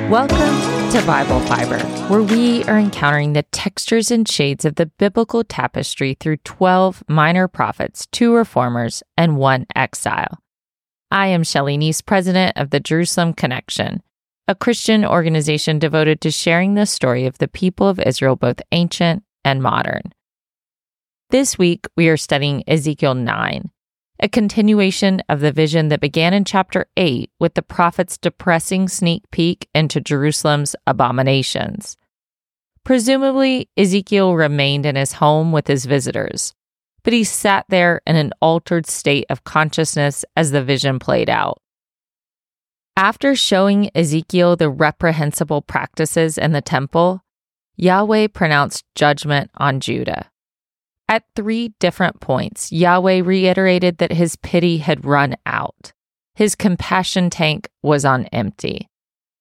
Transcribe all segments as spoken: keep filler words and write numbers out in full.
Welcome to Bible Fiber, where we are encountering the textures and shades of the biblical tapestry through twelve minor prophets, two reformers, and one exile. I am Shelley Neese, president of the Jerusalem Connection, a Christian organization devoted to sharing the story of the people of Israel, both ancient and modern. This week, we are studying Ezekiel nine, a continuation of the vision that began in chapter eight with the prophet's depressing sneak peek into Jerusalem's abominations. Presumably, Ezekiel remained in his home with his visitors, but he sat there in an altered state of consciousness as the vision played out. After showing Ezekiel the reprehensible practices in the temple, Yahweh pronounced judgment on Judah. At three different points, Yahweh reiterated that his pity had run out. His compassion tank was on empty.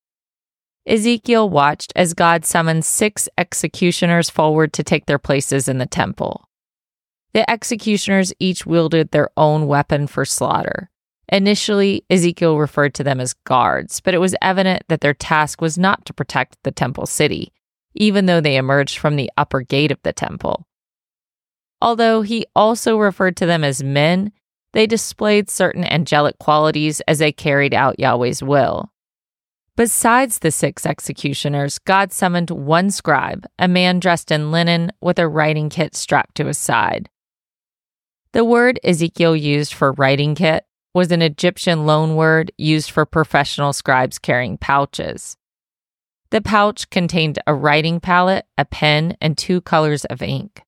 Ezekiel watched as God summoned six executioners forward to take their places in the temple. The executioners each wielded their own weapon for slaughter. Initially, Ezekiel referred to them as guards, but it was evident that their task was not to protect the temple city, even though they emerged from the upper gate of the temple. Although he also referred to them as men, they displayed certain angelic qualities as they carried out Yahweh's will. Besides the six executioners, God summoned one scribe, a man dressed in linen with a writing kit strapped to his side. The word Ezekiel used for writing kit was an Egyptian loanword used for professional scribes carrying pouches. The pouch contained a writing palette, a pen, and two colors of ink.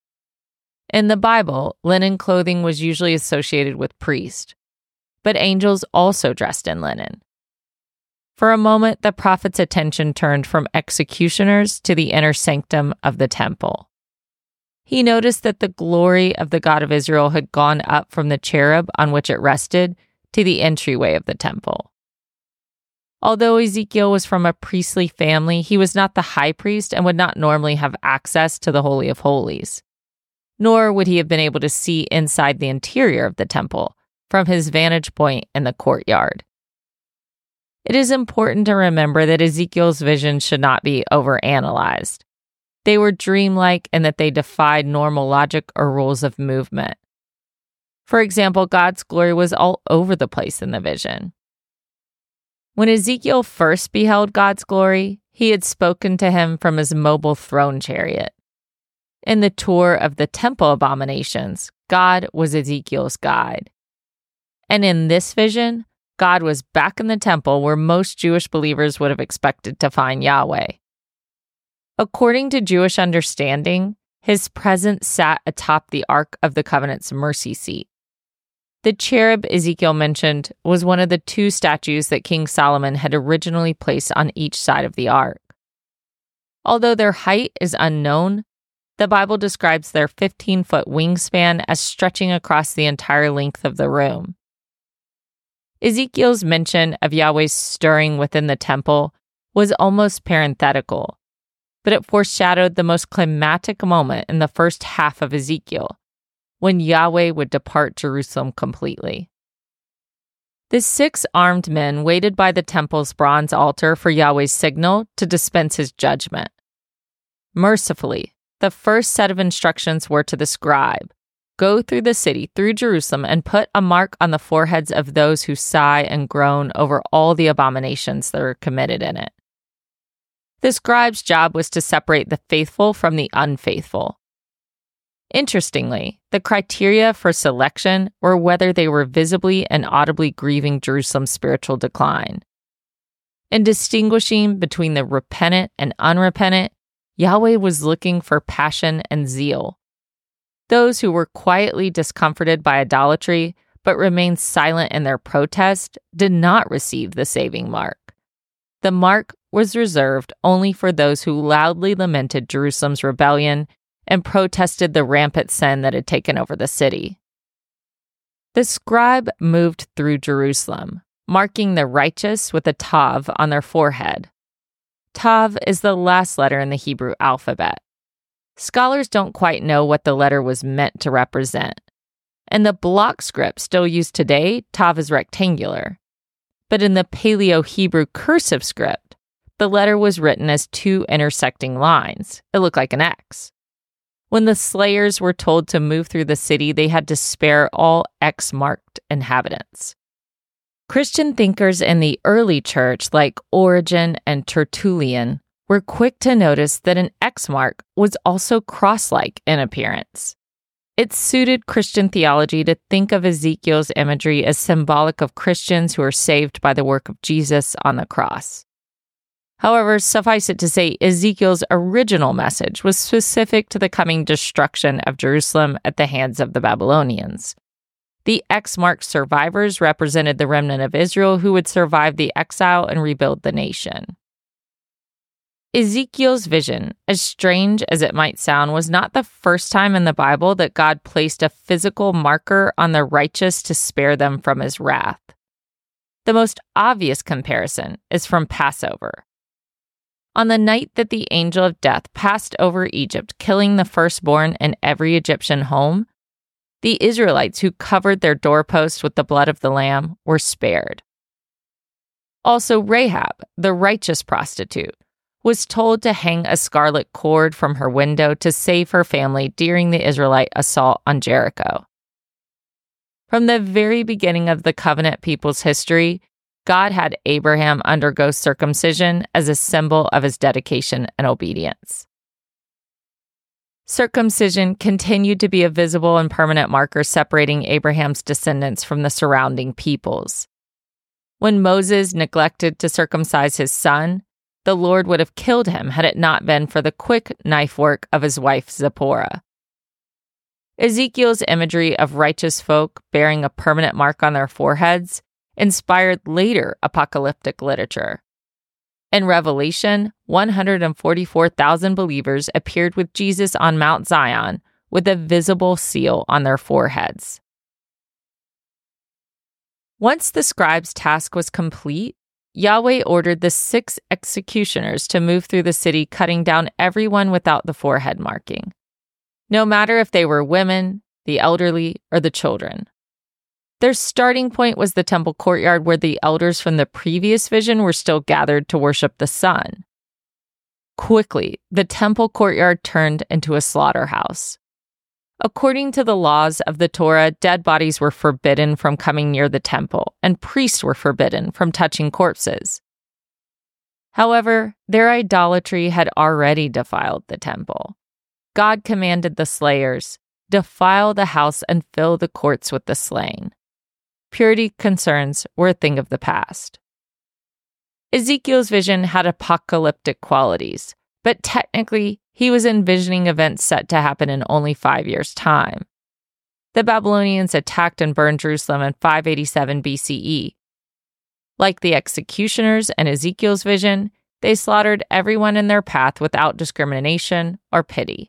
In the Bible, linen clothing was usually associated with priests, but angels also dressed in linen. For a moment, the prophet's attention turned from executioners to the inner sanctum of the temple. He noticed that the glory of the God of Israel had gone up from the cherub on which it rested to the entryway of the temple. Although Ezekiel was from a priestly family, he was not the high priest and would not normally have access to the Holy of Holies. Nor would he have been able to see inside the interior of the temple from his vantage point in the courtyard. It is important to remember that Ezekiel's visions should not be overanalyzed. They were dreamlike in that they defied normal logic or rules of movement. For example, God's glory was all over the place in the vision. When Ezekiel first beheld God's glory, he had spoken to him from his mobile throne chariot. In the tour of the temple abominations, God was Ezekiel's guide. And in this vision, God was back in the temple where most Jewish believers would have expected to find Yahweh. According to Jewish understanding, his presence sat atop the Ark of the Covenant's mercy seat. The cherub Ezekiel mentioned was one of the two statues that King Solomon had originally placed on each side of the Ark. Although their height is unknown, the Bible describes their fifteen-foot wingspan as stretching across the entire length of the room. Ezekiel's mention of Yahweh's stirring within the temple was almost parenthetical, but it foreshadowed the most climactic moment in the first half of Ezekiel, when Yahweh would depart Jerusalem completely. The six armed men waited by the temple's bronze altar for Yahweh's signal to dispense his judgment. Mercifully, the first set of instructions were to the scribe, "Go through the city, through Jerusalem, and put a mark on the foreheads of those who sigh and groan over all the abominations that are committed in it." The scribe's job was to separate the faithful from the unfaithful. Interestingly, the criteria for selection were whether they were visibly and audibly grieving Jerusalem's spiritual decline. In distinguishing between the repentant and unrepentant, Yahweh was looking for passion and zeal. Those who were quietly discomforted by idolatry but remained silent in their protest did not receive the saving mark. The mark was reserved only for those who loudly lamented Jerusalem's rebellion and protested the rampant sin that had taken over the city. The scribe moved through Jerusalem, marking the righteous with a tav on their forehead. Tav is the last letter in the Hebrew alphabet. Scholars don't quite know what the letter was meant to represent. In the block script still used today, Tav is rectangular. But in the Paleo-Hebrew cursive script, the letter was written as two intersecting lines. It looked like an X. When the slayers were told to move through the city, they had to spare all X-marked inhabitants. Christian thinkers in the early church, like Origen and Tertullian, were quick to notice that an X mark was also cross-like in appearance. It suited Christian theology to think of Ezekiel's imagery as symbolic of Christians who are saved by the work of Jesus on the cross. However, suffice it to say, Ezekiel's original message was specific to the coming destruction of Jerusalem at the hands of the Babylonians. The X-marked survivors represented the remnant of Israel who would survive the exile and rebuild the nation. Ezekiel's vision, as strange as it might sound, was not the first time in the Bible that God placed a physical marker on the righteous to spare them from his wrath. The most obvious comparison is from Passover. On the night that the angel of death passed over Egypt, killing the firstborn in every Egyptian home, the Israelites who covered their doorposts with the blood of the lamb were spared. Also, Rahab, the righteous prostitute, was told to hang a scarlet cord from her window to save her family during the Israelite assault on Jericho. From the very beginning of the covenant people's history, God had Abraham undergo circumcision as a symbol of his dedication and obedience. Circumcision continued to be a visible and permanent marker separating Abraham's descendants from the surrounding peoples. When Moses neglected to circumcise his son, the Lord would have killed him had it not been for the quick knife work of his wife Zipporah. Ezekiel's imagery of righteous folk bearing a permanent mark on their foreheads inspired later apocalyptic literature. In Revelation, one hundred forty-four thousand believers appeared with Jesus on Mount Zion with a visible seal on their foreheads. Once the scribe's task was complete, Yahweh ordered the six executioners to move through the city, cutting down everyone without the forehead marking, no matter if they were women, the elderly, or the children. Their starting point was the temple courtyard where the elders from the previous vision were still gathered to worship the sun. Quickly, the temple courtyard turned into a slaughterhouse. According to the laws of the Torah, dead bodies were forbidden from coming near the temple, and priests were forbidden from touching corpses. However, their idolatry had already defiled the temple. God commanded the slayers, "Defile the house and fill the courts with the slain." Purity concerns were a thing of the past. Ezekiel's vision had apocalyptic qualities, but technically, he was envisioning events set to happen in only five years' time. The Babylonians attacked and burned Jerusalem in five eighty-seven B C E. Like the executioners in Ezekiel's vision, they slaughtered everyone in their path without discrimination or pity.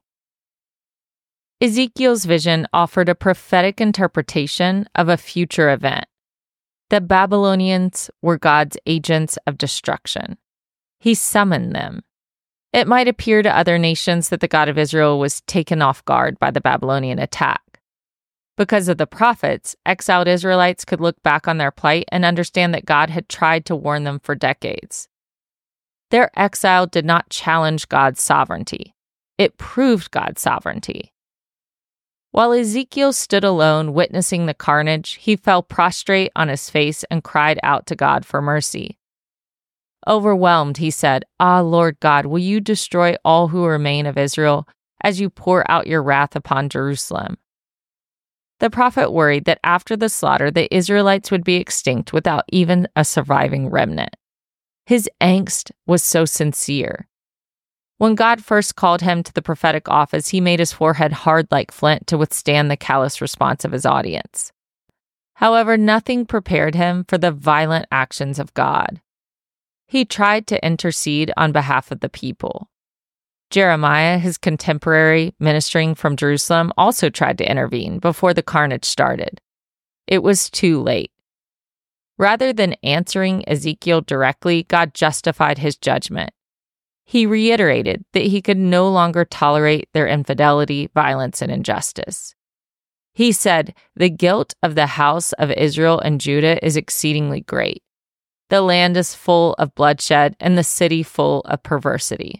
Ezekiel's vision offered a prophetic interpretation of a future event. The Babylonians were God's agents of destruction. He summoned them. It might appear to other nations that the God of Israel was taken off guard by the Babylonian attack. Because of the prophets, exiled Israelites could look back on their plight and understand that God had tried to warn them for decades. Their exile did not challenge God's sovereignty. It proved God's sovereignty. While Ezekiel stood alone witnessing the carnage, he fell prostrate on his face and cried out to God for mercy. Overwhelmed, he said, "Ah, Lord God, will you destroy all who remain of Israel as you pour out your wrath upon Jerusalem?" The prophet worried that after the slaughter, the Israelites would be extinct without even a surviving remnant. His angst was so sincere. When God first called him to the prophetic office, he made his forehead hard like flint to withstand the callous response of his audience. However, nothing prepared him for the violent actions of God. He tried to intercede on behalf of the people. Jeremiah, his contemporary ministering from Jerusalem, also tried to intervene before the carnage started. It was too late. Rather than answering Ezekiel directly, God justified his judgment. He reiterated that he could no longer tolerate their infidelity, violence, and injustice. He said, "The guilt of the house of Israel and Judah is exceedingly great. The land is full of bloodshed and the city full of perversity.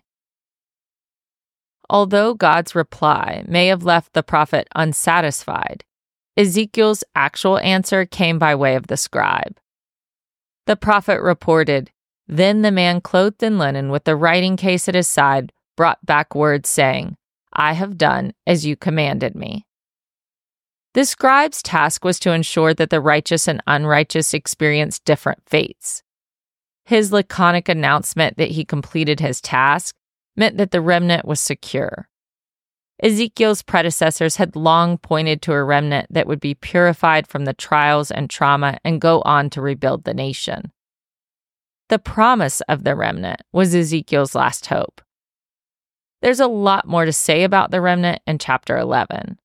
Although God's reply may have left the prophet unsatisfied, Ezekiel's actual answer came by way of the scribe. The prophet reported, "Then the man clothed in linen with the writing case at his side brought back word saying, 'I have done as you commanded me.'" The scribe's task was to ensure that the righteous and unrighteous experienced different fates. His laconic announcement that he completed his task meant that the remnant was secure. Ezekiel's predecessors had long pointed to a remnant that would be purified from the trials and trauma and go on to rebuild the nation. The promise of the remnant was Ezekiel's last hope. There's a lot more to say about the remnant in chapter eleven.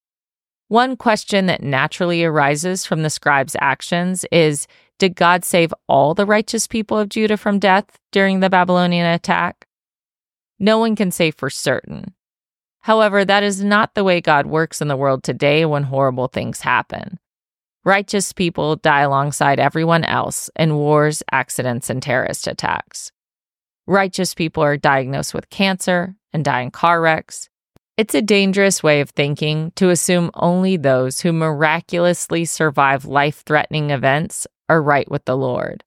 One question that naturally arises from the scribe's actions is, did God save all the righteous people of Judah from death during the Babylonian attack? No one can say for certain. However, that is not the way God works in the world today when horrible things happen. Righteous people die alongside everyone else in wars, accidents, and terrorist attacks. Righteous people are diagnosed with cancer and die in car wrecks. It's a dangerous way of thinking to assume only those who miraculously survive life-threatening events are right with the Lord.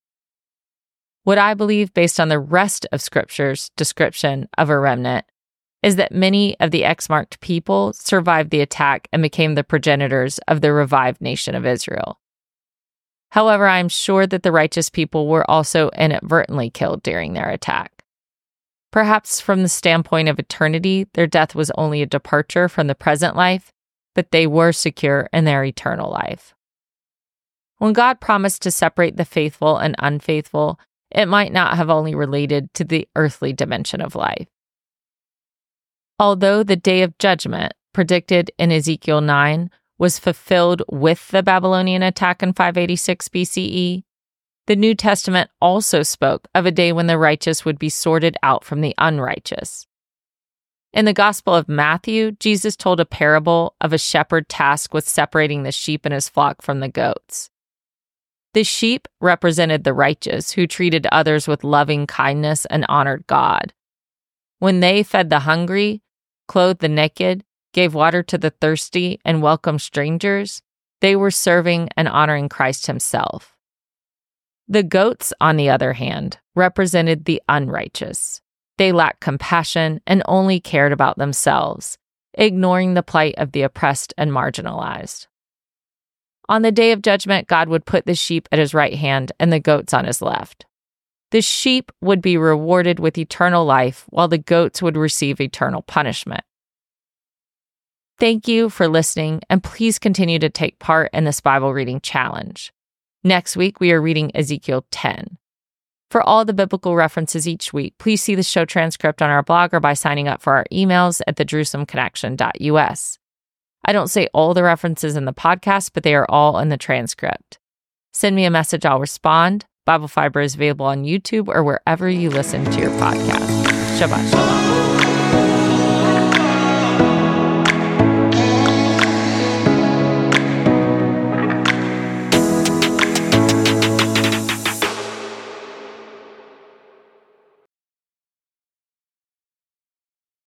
What I believe, based on the rest of Scripture's description of a remnant, is that many of the X-marked people survived the attack and became the progenitors of the revived nation of Israel. However, I am sure that the righteous people were also inadvertently killed during their attack. Perhaps from the standpoint of eternity, their death was only a departure from the present life, but they were secure in their eternal life. When God promised to separate the faithful and unfaithful, it might not have only related to the earthly dimension of life. Although the day of judgment, predicted in Ezekiel nine, was fulfilled with the Babylonian attack in five eighty-six B C E, the New Testament also spoke of a day when the righteous would be sorted out from the unrighteous. In the Gospel of Matthew, Jesus told a parable of a shepherd tasked with separating the sheep in his flock from the goats. The sheep represented the righteous who treated others with loving kindness and honored God. When they fed the hungry, clothed the naked, gave water to the thirsty, and welcomed strangers, they were serving and honoring Christ himself. The goats, on the other hand, represented the unrighteous. They lacked compassion and only cared about themselves, ignoring the plight of the oppressed and marginalized. On the day of judgment, God would put the sheep at his right hand and the goats on his left. The sheep would be rewarded with eternal life, while the goats would receive eternal punishment. Thank you for listening, and please continue to take part in this Bible reading challenge. Next week, we are reading Ezekiel ten. For all the biblical references each week, please see the show transcript on our blog or by signing up for our emails at the jerusalem connection dot u s. I don't say all the references in the podcast, but they are all in the transcript. Send me a message, I'll respond. Bible Fiber is available on YouTube or wherever you listen to your podcast. Shabbat Shalom.